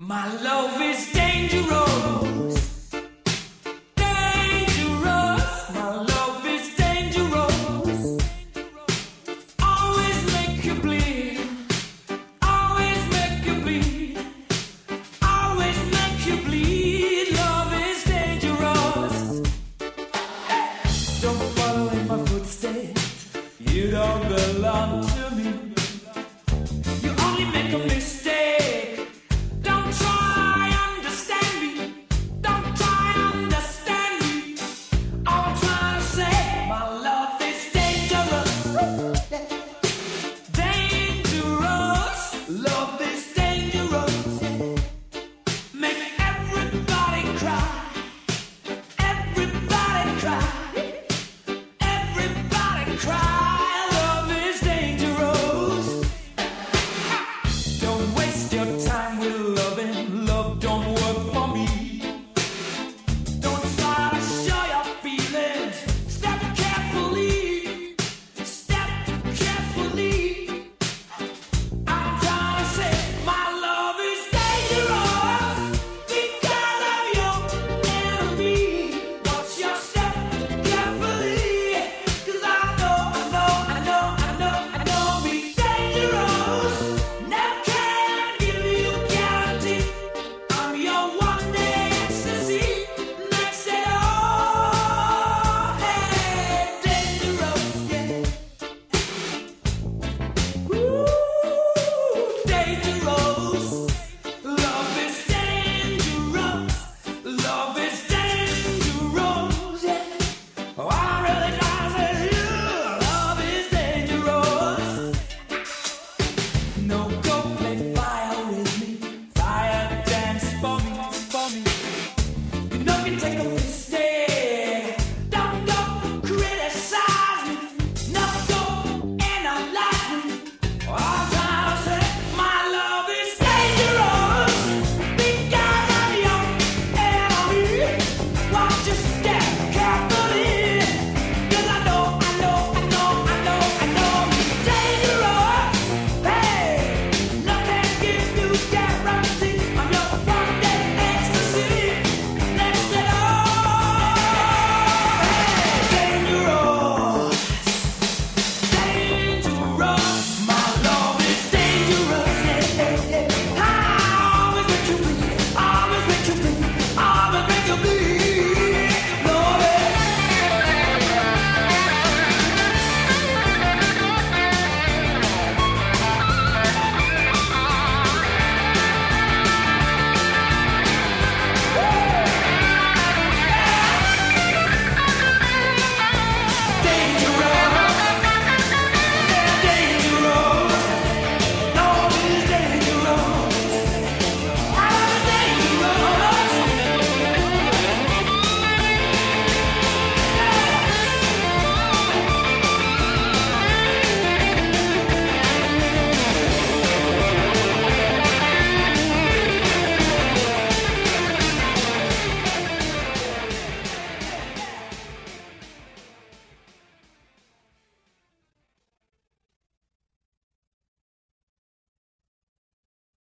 My love is dangerous, dangerous. My love is dangerous. Always make you bleed, always make you bleed, always make you bleed. Love is dangerous. Don't follow in my footsteps. You don't belong to me. You only make a mistake. Take a